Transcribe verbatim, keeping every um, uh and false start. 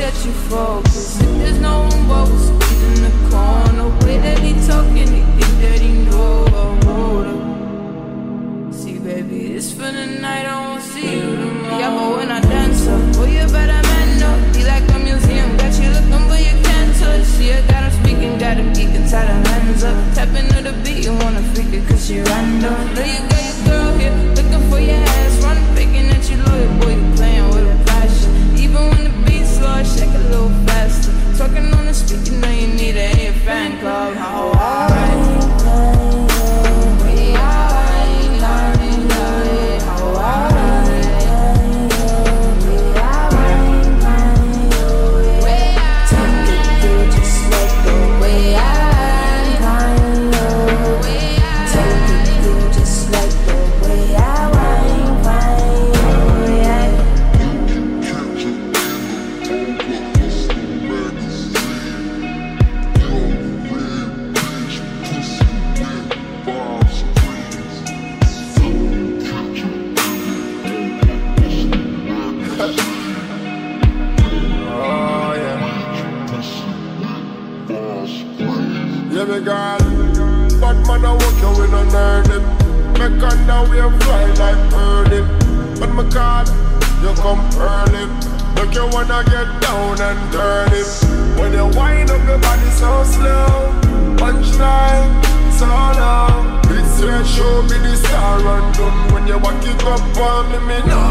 that you focus. If there's no one but we're squeezing the corner. Way that he talking, he think that he know I hold up. See baby, it's for the night, I won't see you tomorrow. Yeah, but when I dance up, oh you better man up. Be like a museum, got you looking but you can't touch. See I got him speaking, got him geeking, tie the hands up. Tapping to the beat, you wanna freak it cause she random. Know you got your girl here, looking for your ass. Run, faking that you loyal, boy you playing with a passion. Even when the beat's slow, shake a little faster. Talking on the speaker, you know you need a A fan club. How alright. Show me the star and done when you walk it up on me, me now.